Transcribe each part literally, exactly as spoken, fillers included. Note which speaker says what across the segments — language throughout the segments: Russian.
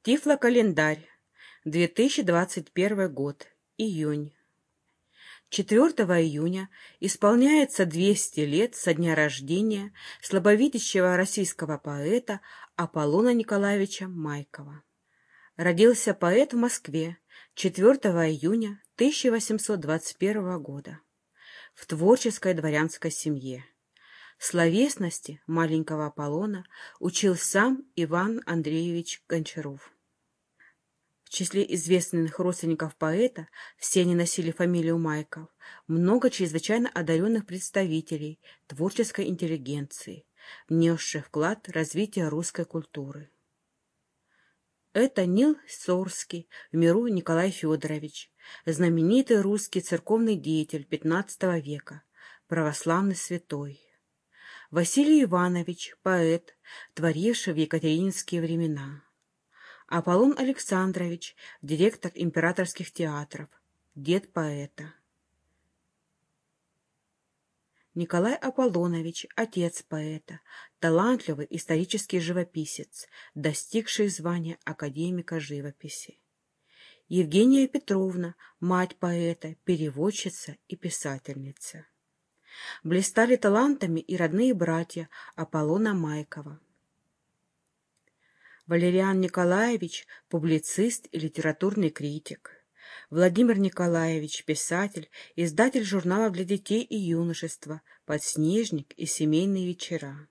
Speaker 1: Тифлокалендарь. две тысячи двадцать первый год. Июнь. четвёртого июня исполняется двести лет со дня рождения слабовидящего российского поэта Аполлона Николаевича Майкова. Родился поэт в Москве четвёртого июня тысяча восемьсот двадцать первого года в творческой дворянской семье. Словесности маленького Аполлона учил сам Иван Андреевич Гончаров. В числе известных родственников поэта, все они носили фамилию Майков, много чрезвычайно одаренных представителей творческой интеллигенции, внесших вклад в развитие русской культуры. Это Нил Сорский, в миру Николай Федорович, знаменитый русский церковный деятель пятнадцатого века, православный святой. Василий Иванович, поэт, творивший в екатерининские времена. Аполлон Александрович, директор императорских театров, дед поэта. Николай Аполлонович, отец поэта, талантливый исторический живописец, достигший звания академика живописи. Евгения Петровна, мать поэта, переводчица и писательница. Блистали талантами и родные братья Аполлона Майкова. Валериан Николаевич – публицист и литературный критик. Владимир Николаевич – писатель, издатель журналов для детей и юношества «Подснежник» и «Семейные вечера».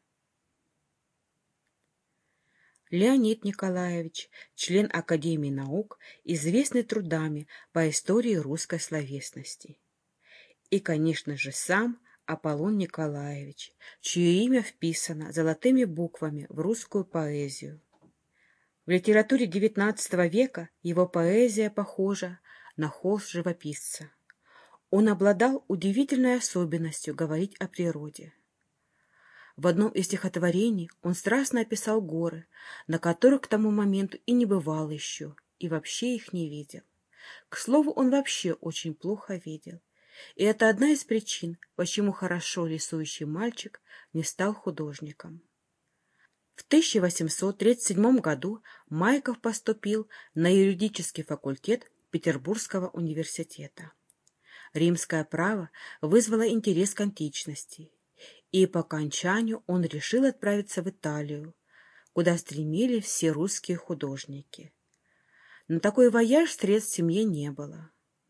Speaker 1: Леонид Николаевич – член Академии наук, известный трудами по истории русской словесности. И, конечно же, сам Аполлон Николаевич, чье имя вписано золотыми буквами в русскую поэзию. В литературе девятнадцатого века его поэзия похожа на холст живописца. Он обладал удивительной особенностью говорить о природе. В одном из стихотворений он страстно описал горы, на которых к тому моменту и не бывал еще, и вообще их не видел. К слову, он вообще очень плохо видел. И это одна из причин, почему хорошо рисующий мальчик не стал художником. В тысяча восемьсот тридцать седьмом году Майков поступил на юридический факультет Петербургского университета. Римское право вызвало интерес к античности, и по окончанию он решил отправиться в Италию, куда стремились все русские художники. На такой вояж средств в семье не было.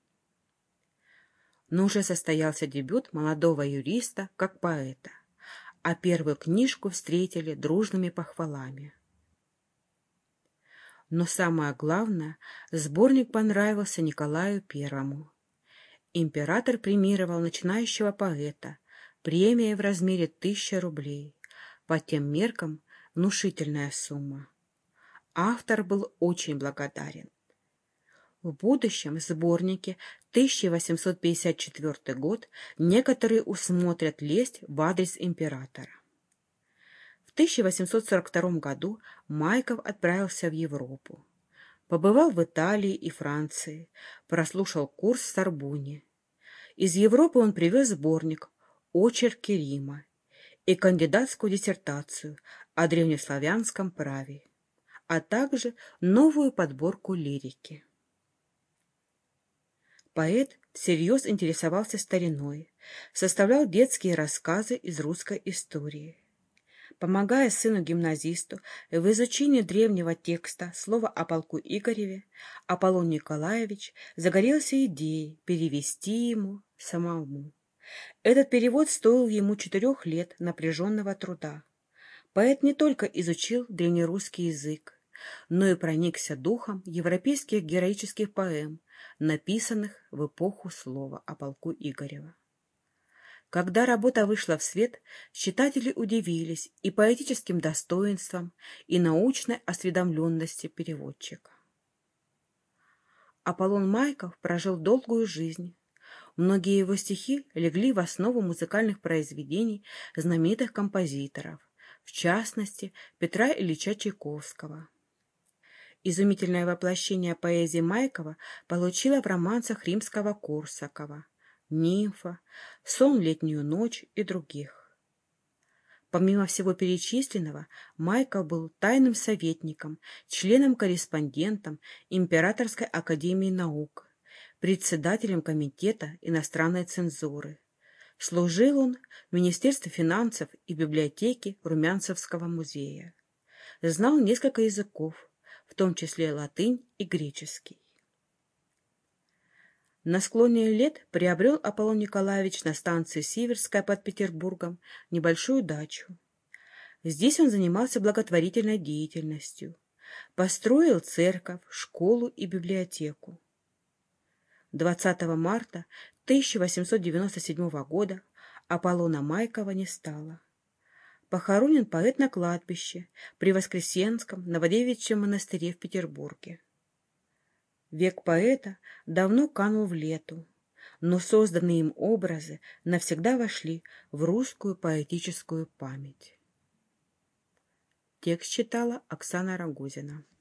Speaker 1: Но уже состоялся дебют молодого юриста как поэта, а первую книжку встретили дружными похвалами. Но самое главное, сборник понравился Николаю Первому. Император премировал начинающего поэта премией в размере тысячи рублей, по тем меркам внушительная сумма. Автор был очень благодарен. В будущем сборнике тысяча восемьсот пятьдесят четвёртый год некоторые усмотрят лесть в адрес императора. В тысяча восемьсот сорок втором году Майков отправился в Европу. Побывал в Италии и Франции, прослушал курс в Сорбонне. Из Европы он привез сборник «Очерки Рима» и кандидатскую диссертацию о древнеславянском праве, а также новую подборку лирики. Поэт всерьез интересовался стариной, составлял детские рассказы из русской истории. Помогая сыну-гимназисту в изучении древнего текста слова о полку Игореве, Аполлон Николаевич загорелся идеей перевести ему самому. Этот перевод стоил ему четырех лет напряженного труда. Поэт не только изучил древнерусский язык, но и проникся духом европейских героических поэм, написанных в эпоху слова о полку Игорева. Когда работа вышла в свет, читатели удивились и поэтическим достоинством, и научной осведомленности переводчика. Аполлон Майков прожил долгую жизнь. Многие его стихи легли в основу музыкальных произведений знаменитых композиторов, в частности, Петра Ильича Чайковского. Изумительное воплощение поэзии Майкова получила в романсах Римского-Корсакова, «Нимфа», «Сон в летнюю ночь» и других. Помимо всего перечисленного, Майков был тайным советником, членом-корреспондентом Императорской академии наук, председателем комитета иностранной цензуры. Служил он в Министерстве финансов и библиотеке Румянцевского музея. Знал несколько языков, в том числе латынь и греческий. На склоне лет приобрел Аполлон Николаевич на станции Сиверская под Петербургом небольшую дачу. Здесь он занимался благотворительной деятельностью, построил церковь, школу и библиотеку. двадцатого марта тысяча восемьсот девяносто седьмого года Аполлона Майкова не стало. Похоронен поэт на кладбище при Воскресенском Новодевичьем монастыре в Петербурге. Век поэта давно канул в лету, но созданные им образы навсегда вошли в русскую поэтическую память. Текст читала Оксана Рогозина.